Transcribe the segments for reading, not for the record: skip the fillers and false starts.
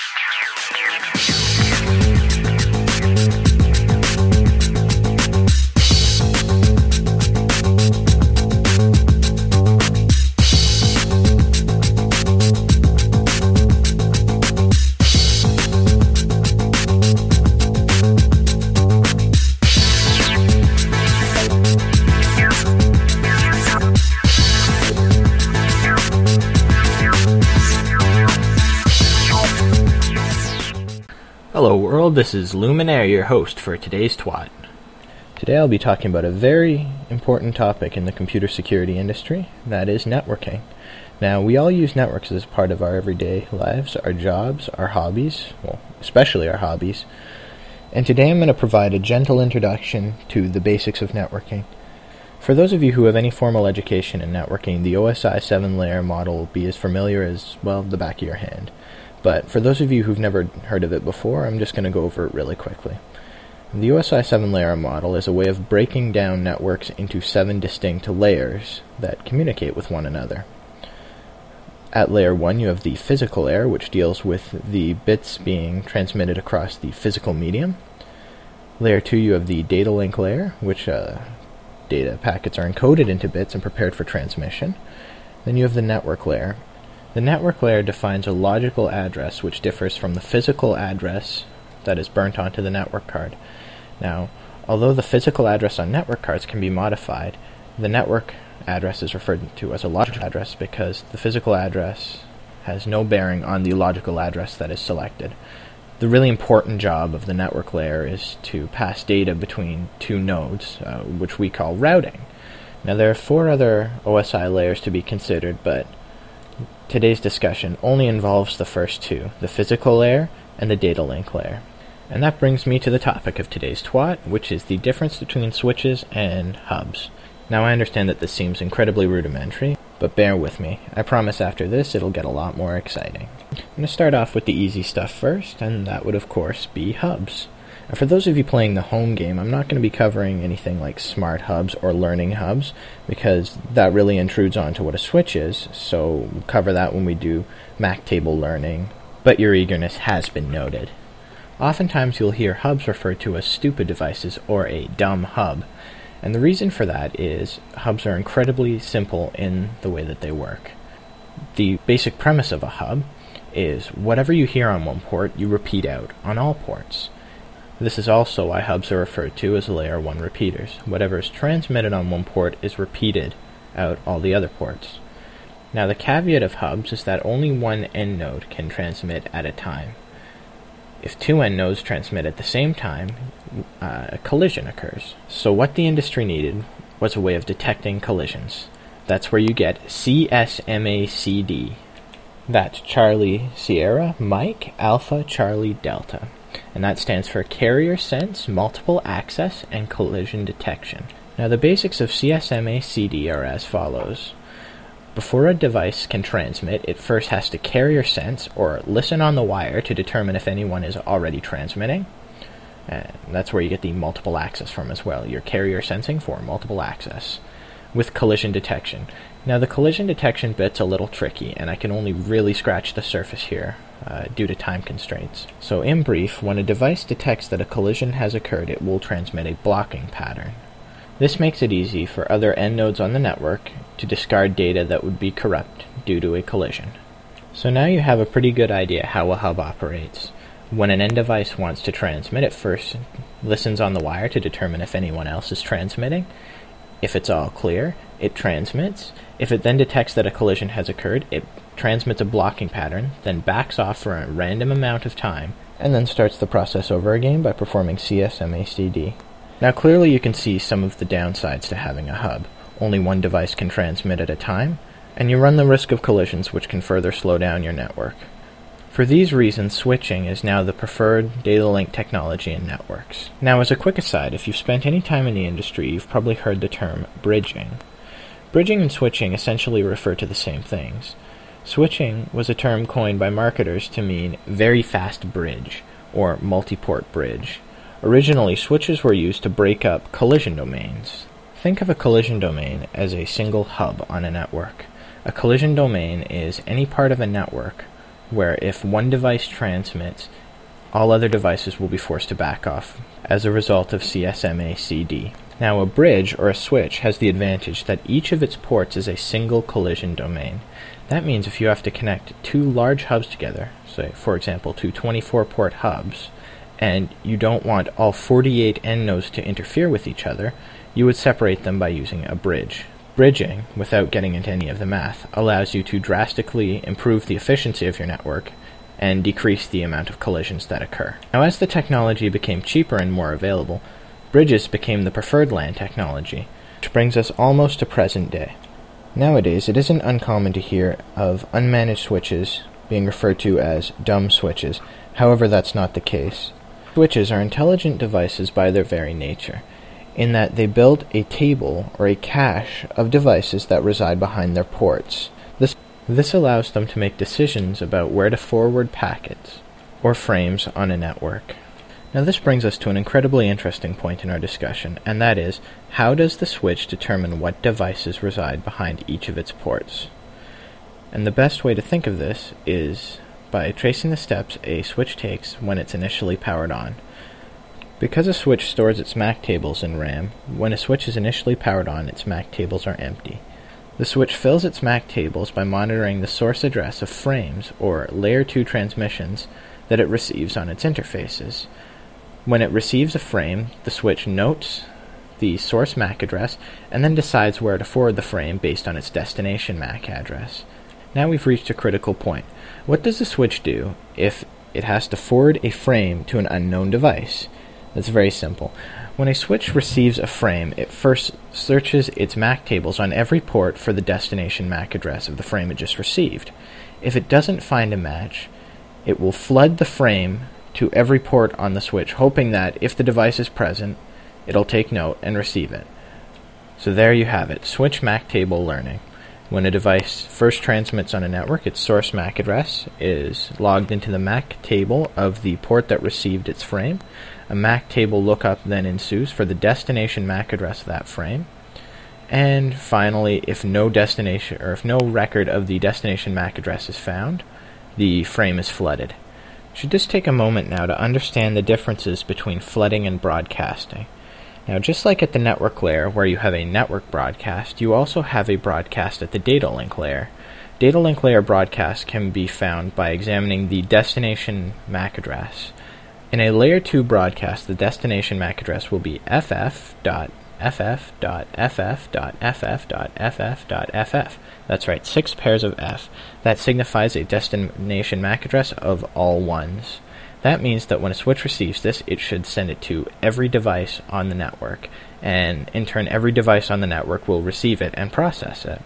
Hello world, this is Luminaire, your host for today's TWAT. Today I'll be talking about a very important topic in the computer security industry, that is networking. Now, we all use networks as part of our everyday lives, our jobs, our hobbies, well, especially our hobbies. And today I'm going to provide a gentle introduction to the basics of networking. For those of you who have any formal education in networking, the OSI 7-layer model will be as familiar as, well, the back of your hand. But for those of you who've never heard of it before, I'm just going to go over it really quickly. The OSI 7-layer model is a way of breaking down networks into 7 distinct layers that communicate with one another. At layer 1, you have the physical layer, which deals with the bits being transmitted across the physical medium. Layer 2, you have the data link layer, which data packets are encoded into bits and prepared for transmission. Then you have the network layer. The network layer defines a logical address which differs from the physical address that is burnt onto the network card. Now, although the physical address on network cards can be modified, the network address is referred to as a logical address because the physical address has no bearing on the logical address that is selected. The really important job of the network layer is to pass data between two nodes, which we call routing. Now, there are 4 other OSI layers to be considered, but today's discussion only involves the first 2, the physical layer and the data link layer. And that brings me to the topic of today's TWAT, which is the difference between switches and hubs. Now, I understand that this seems incredibly rudimentary, but bear with me. I promise after this it'll get a lot more exciting. I'm going to start off with the easy stuff first, and that would of course be hubs. And for those of you playing the home game, I'm not going to be covering anything like smart hubs or learning hubs, because that really intrudes onto what a switch is, so we'll cover that when we do MAC table learning, but your eagerness has been noted. Oftentimes you'll hear hubs referred to as stupid devices or a dumb hub, and the reason for that is hubs are incredibly simple in the way that they work. The basic premise of a hub is whatever you hear on one port, you repeat out on all ports. This is also why hubs are referred to as layer 1 repeaters. Whatever is transmitted on one port is repeated out all the other ports. Now, the caveat of hubs is that only one end node can transmit at a time. If 2 end nodes transmit at the same time, a collision occurs. So what the industry needed was a way of detecting collisions. That's where you get CSMACD. That's Charlie Sierra Mike Alpha Charlie Delta. And that stands for Carrier Sense, Multiple Access, and Collision Detection. Now, the basics of CSMACD are as follows. Before a device can transmit, it first has to carrier sense, or listen on the wire to determine if anyone is already transmitting. And that's where you get the multiple access from as well. You're carrier sensing for multiple access. With collision detection. Now, the collision detection bit's a little tricky, and I can only really scratch the surface here due to time constraints. So in brief, when a device detects that a collision has occurred, it will transmit a blocking pattern. This makes it easy for other end nodes on the network to discard data that would be corrupt due to a collision. So now you have a pretty good idea how a hub operates. When an end device wants to transmit, it first listens on the wire to determine if anyone else is transmitting. If it's all clear, it transmits. If it then detects that a collision has occurred, it transmits a blocking pattern, then backs off for a random amount of time, and then starts the process over again by performing CSMACD. Now, clearly you can see some of the downsides to having a hub. Only one device can transmit at a time, and you run the risk of collisions which can further slow down your network. For these reasons, switching is now the preferred data link technology in networks. Now, as a quick aside, if you've spent any time in the industry, you've probably heard the term bridging. Bridging and switching essentially refer to the same things. Switching was a term coined by marketers to mean very fast bridge, or multi-port bridge. Originally, switches were used to break up collision domains. Think of a collision domain as a single hub on a network. A collision domain is any part of a network where if one device transmits, all other devices will be forced to back off as a result of CSMA-CD. Now, a bridge or a switch has the advantage that each of its ports is a single collision domain. That means if you have to connect two large hubs together, say, for example, two 24-port hubs, and you don't want all 48 end nodes to interfere with each other, you would separate them by using a bridge. Bridging, without getting into any of the math, allows you to drastically improve the efficiency of your network and decrease the amount of collisions that occur. Now, as the technology became cheaper and more available, bridges became the preferred LAN technology, which brings us almost to present day. Nowadays, it isn't uncommon to hear of unmanaged switches being referred to as dumb switches. However, that's not the case. Switches are intelligent devices by their very nature, in that they build a table or a cache of devices that reside behind their ports. This allows them to make decisions about where to forward packets or frames on a network. Now, this brings us to an incredibly interesting point in our discussion, and that is, how does the switch determine what devices reside behind each of its ports? And the best way to think of this is by tracing the steps a switch takes when it's initially powered on. Because a switch stores its MAC tables in RAM, when a switch is initially powered on, its MAC tables are empty. The switch fills its MAC tables by monitoring the source address of frames, or Layer 2 transmissions, that it receives on its interfaces. When it receives a frame, the switch notes the source MAC address and then decides where to forward the frame based on its destination MAC address. Now we've reached a critical point. What does the switch do if it has to forward a frame to an unknown device? That's very simple. When a switch receives a frame, it first searches its MAC tables on every port for the destination MAC address of the frame it just received. If it doesn't find a match, it will flood the frame to every port on the switch, hoping that if the device is present, it'll take note and receive it. So there you have it, switch MAC table learning. When a device first transmits on a network, its source MAC address is logged into the MAC table of the port that received its frame. A MAC table lookup then ensues for the destination MAC address of that frame. And finally, if no record of the destination MAC address is found, the frame is flooded. Should just take a moment now to understand the differences between flooding and broadcasting. Now, just like at the network layer where you have a network broadcast, you also have a broadcast at the data link layer. Data link layer broadcast can be found by examining the destination MAC address. In a layer 2 broadcast, the destination MAC address will be ff.ff.ff.ff.ff.ff. That's right, 6 pairs of F. That signifies a destination MAC address of all ones. That means that when a switch receives this, it should send it to every device on the network, and in turn every device on the network will receive it and process it.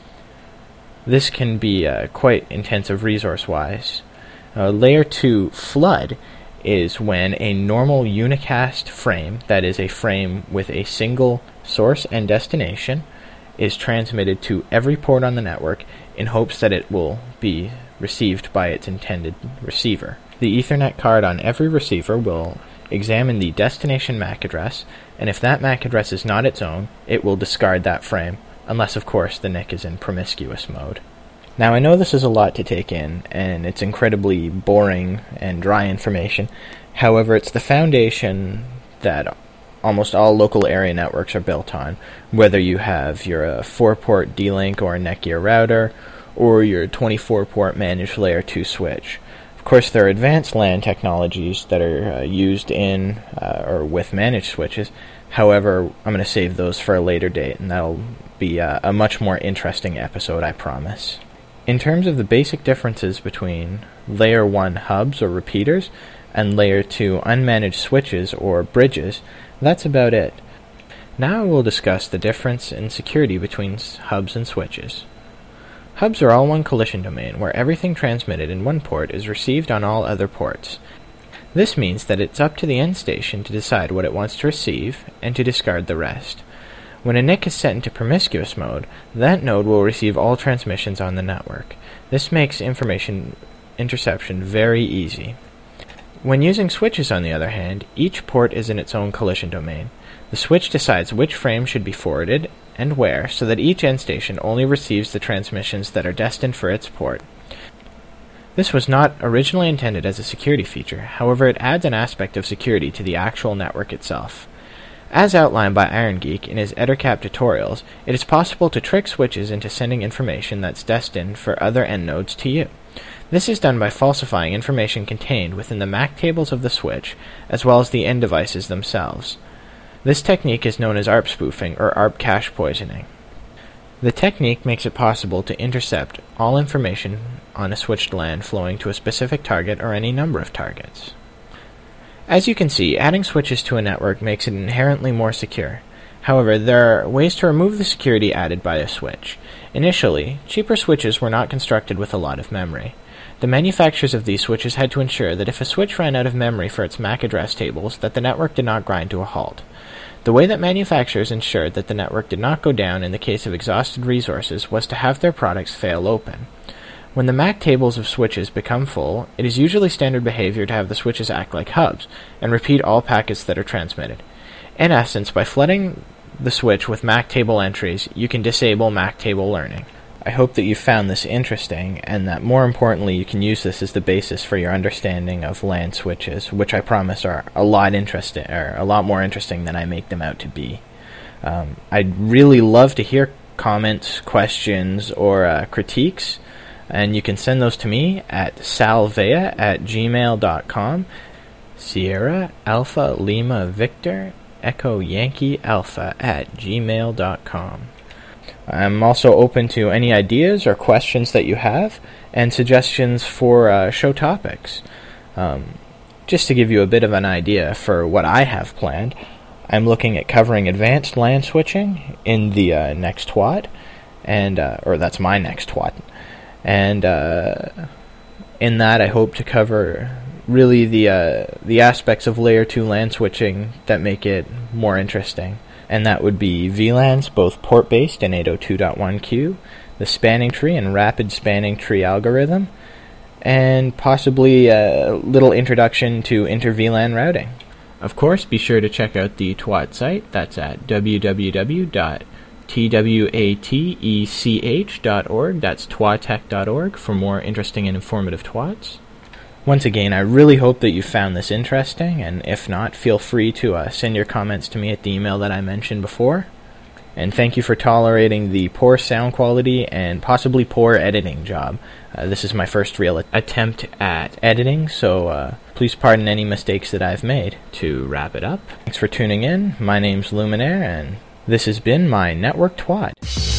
This can be quite intensive resource-wise. Layer 2 flood is when a normal unicast frame, that is a frame with a single source and destination, is transmitted to every port on the network in hopes that it will be received by its intended receiver. The Ethernet card on every receiver will examine the destination MAC address, and if that MAC address is not its own, it will discard that frame, unless of course the NIC is in promiscuous mode. Now, I know this is a lot to take in, and it's incredibly boring and dry information. However, it's the foundation that almost all local area networks are built on, whether you have your 4-port D-Link or Netgear router, or your 24-port managed Layer 2 switch. Of course, there are advanced LAN technologies that are used in or with managed switches. However, I'm going to save those for a later date, and that'll be a much more interesting episode, I promise. In terms of the basic differences between Layer 1 hubs or repeaters and Layer 2 unmanaged switches or bridges, that's about it. Now we'll discuss the difference in security between hubs and switches. Hubs are all one collision domain, where everything transmitted in one port is received on all other ports. This means that it's up to the end station to decide what it wants to receive and to discard the rest. When a NIC is set into promiscuous mode, that node will receive all transmissions on the network. This makes information interception very easy. When using switches, on the other hand, each port is in its own collision domain. The switch decides which frame should be forwarded and where, so that each end station only receives the transmissions that are destined for its port. This was not originally intended as a security feature, however it adds an aspect of security to the actual network itself. As outlined by IronGeek in his EtherCap tutorials, it is possible to trick switches into sending information that's destined for other end nodes to you. This is done by falsifying information contained within the MAC tables of the switch, as well as the end devices themselves. This technique is known as ARP spoofing or ARP cache poisoning. The technique makes it possible to intercept all information on a switched LAN flowing to a specific target or any number of targets. As you can see, adding switches to a network makes it inherently more secure. However, there are ways to remove the security added by a switch. Initially, cheaper switches were not constructed with a lot of memory. The manufacturers of these switches had to ensure that if a switch ran out of memory for its MAC address tables, that the network did not grind to a halt. The way that manufacturers ensured that the network did not go down in the case of exhausted resources was to have their products fail open. When the MAC tables of switches become full, it is usually standard behavior to have the switches act like hubs and repeat all packets that are transmitted. In essence, by flooding the switch with MAC table entries, you can disable MAC table learning. I hope that you found this interesting, and that more importantly you can use this as the basis for your understanding of LAN switches, which I promise are a lot more interesting than I make them out to be. I'd really love to hear comments, questions, or critiques, and you can send those to me at salvea@gmail.com. Sierra Alpha Lima Victor Echo Yankee Alpha @gmail.com. I'm also open to any ideas or questions that you have, and suggestions for show topics. Just to give you a bit of an idea for what I have planned, I'm looking at covering advanced LAN switching in the next TWAT, or that's my next TWAT. And in that I hope to cover really the aspects of Layer 2 LAN switching that make it more interesting. And that would be VLANs, both port-based and 802.1q, the spanning tree and rapid spanning tree algorithm, and possibly a little introduction to inter-VLAN routing. Of course, be sure to check out the TWAT site. That's at www.twatech.org. That's twatech.org for more interesting and informative TWATs. Once again, I really hope that you found this interesting, and if not, feel free to send your comments to me at the email that I mentioned before. And thank you for tolerating the poor sound quality and possibly poor editing job. This is my first real attempt at editing, so please pardon any mistakes that I've made. To wrap it up, thanks for tuning in. My name's Luminaire, and this has been my Network TWAT.